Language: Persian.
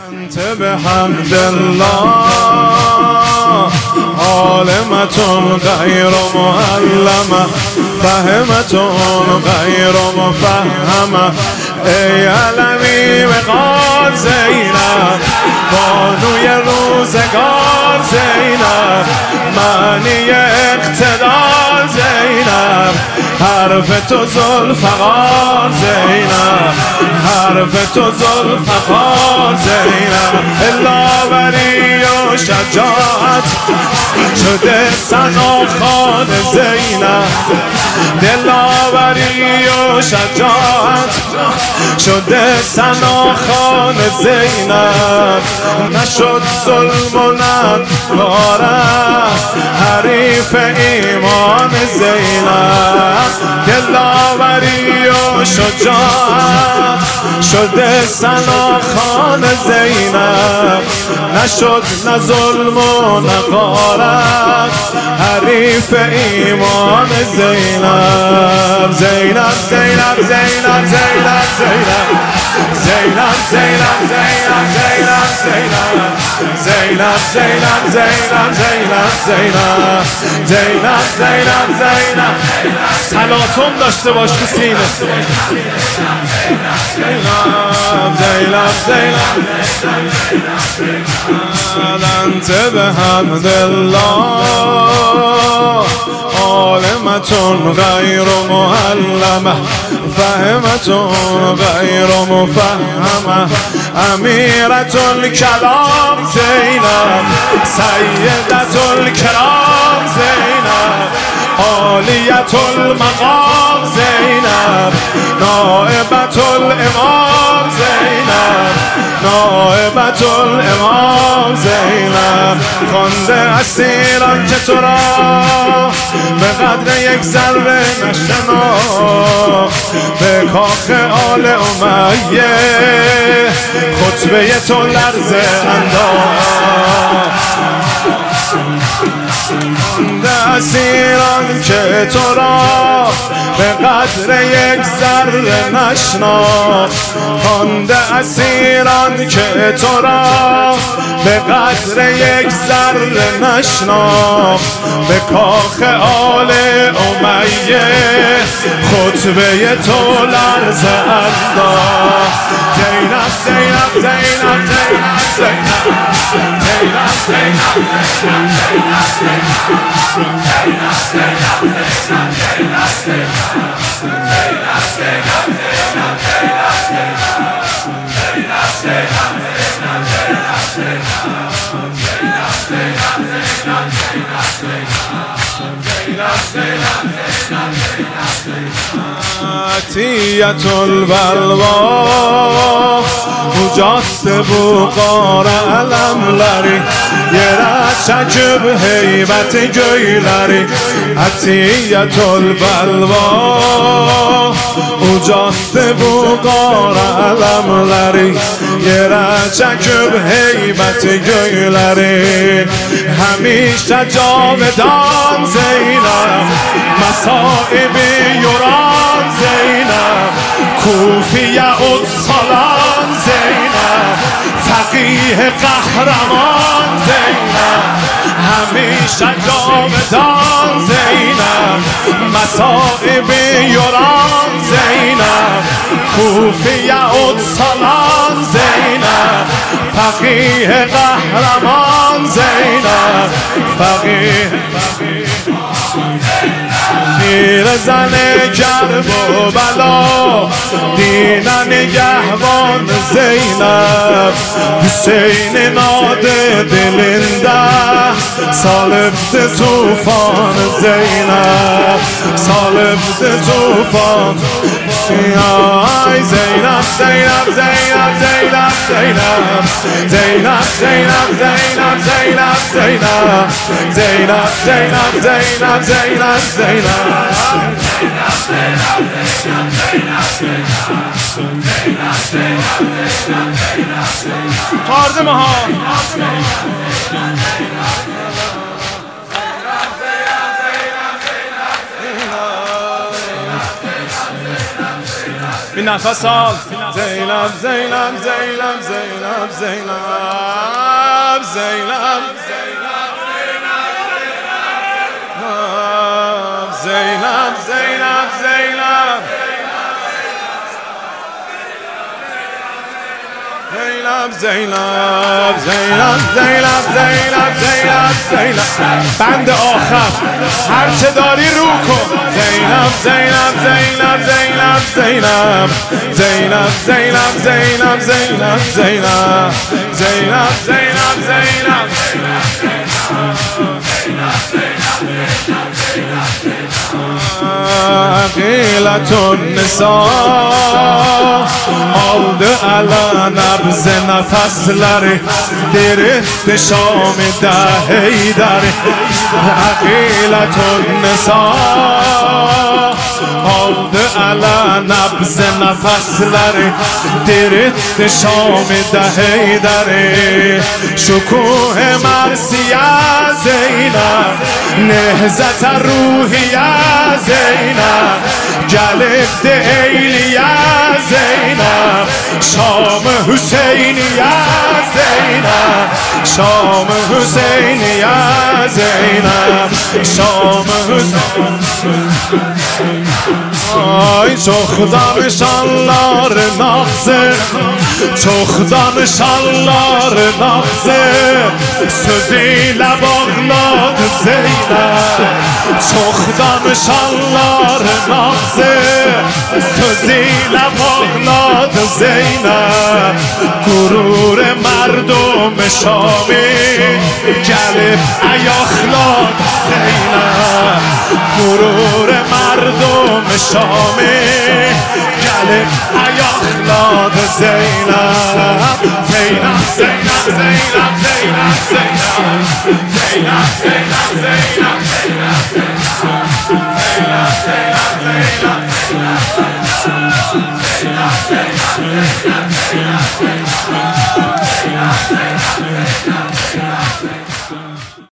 انت بحمد الله عالمة غير معلمة فهمة غير مفهمة ای علمی بقار زینب بانوی روزگار زینب معنی اقتدار زینب حرف تو ذوالفقار زینب حرف تو ذوالفقار زینب دلاوری و شجاعت شده ثناخوان زینب دلاوری و شجاعت شده ثناخوان زینب نشد ظلم و ندارد حریف ایمان زینب دلاوری و شجاعت شده ثناخوان زینب نشد نه ظلم و نقارت حریف ایمان زینب زینب زینب زینب زینب زینب زینب زینب زینب زینب زینب زینب زینب زینب زینب زینب زینب زینب تلاطم داشته باش تو سینه زینب زینب زینب انت بحمد الله عالمة غير معلمة فهمة غير مفهمة أميرة الكلام زينب سيدة الكرام زينب عالية المقام زينب نائبة الإمام زينب نائبة الإمام زینب خوانده اسیران که تو را به قدر یک ذره نشناخت به کاخ آل امیه خطبه تو لرزه انداخت خوانده اسیران که تو را به قدر یک ذره نشناخت خوانده اسیران که تو را به قدر یک ذره نشناخت به کاخ آل امیه خطبه تو لرزه انداخت زینب زینب زینب زینب عطیت البلوا جاده بوقار علملری یه چجب هیبت گویلری عطیت البلوا جاده بوقار علملری یه چجب هیبت گویلری همیشه جاودان زینب مصائب یوران زینب کوفی اصالان زینب فقیه قهرمان زینب همیشه جاودان زینب مصائب یوران زینب کوفی اصالان زینب فقیه قهرمان زینب فقیه پیر زن کرب و بلا دین نگهبان زینب حسین ناده دلنده سالب توفان زینب سالب توفان ای زینب زینب زینب زینب زینب زینب زینب زینب زینب زینب زینب زینب زینب زینب تارزمه ها نفس حال زینب زینب زینب زینب زینب زینب زینب زینب زینب زینب زینب زینب زینب زینب زینب بند آخر هر چه داری رو کن زینب زینب زینب زینب زینب زینب زینب زینب زینب زینب زینب زینب زینب قیلت النساء aldı alana bize nefesleri Diritti Şam'da Heydar Aqiletun nisa aldı alana bize nefesleri Diritti Şam'da Heydar Şukuh mersiye Zeynep Nehzet ruhiye Zeynep Gelip de eyliye Zeynep Şam Hüseyin'ye Zeynep Şam Hüseyin'ye Zeynep Şam Hüseyin'ye Ay çok danışanların ağzı Çok danışanların ağzı Sözüyle bağladı Zeynep Çok danışanların ağzı Sözüyle bağladı Zeynep Gurur merdum Şam'i Gelip ayakladı Zeynep Gurur merdum Şam'i Gelip ayakladı Zeynep Zeynep, Zeynep, Zeynep, Zeynep, Zeynep Zeynep, Zeynep, Zeynep, Zeynep